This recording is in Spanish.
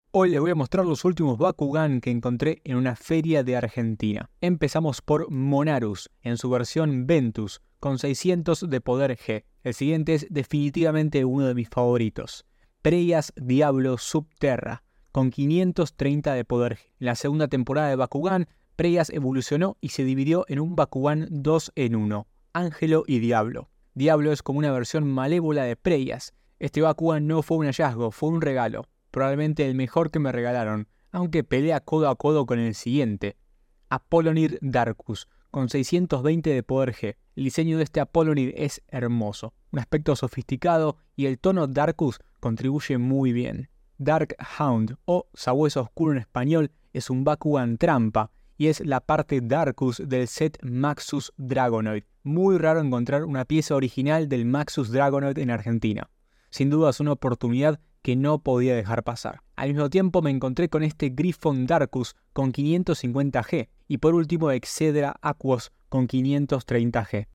Hoy les voy a mostrar los últimos Bakugan que encontré en una feria de Argentina. Empezamos por Monarus, en su versión Ventus, con 600 de poder G. El siguiente es definitivamente uno de mis favoritos. Preyas Diablo Subterra, con 530 de poder G. En la segunda temporada de Bakugan, Preyas evolucionó y se dividió en un Bakugan 2 en 1, Ángelo y Diablo. Diablo es como una versión malévola de Preyas. Este Bakugan no fue un hallazgo, fue un regalo. Probablemente el mejor que me regalaron, aunque pelea codo a codo con el siguiente. Apollonir Darkus, con 620 de poder G. El diseño de este Apollonir es hermoso, un aspecto sofisticado y el tono Darkus contribuye muy bien. Dark Hound, o Sabueso Oscuro en español, es un Bakugan trampa y es la parte Darkus del set Maxus Dragonoid. Muy raro encontrar una pieza original del Maxus Dragonoid en Argentina. Sin duda es una oportunidad que no podía dejar pasar. Al mismo tiempo me encontré con este Griffon Darkus con 550 G y por último Excedra Aquos con 530 G.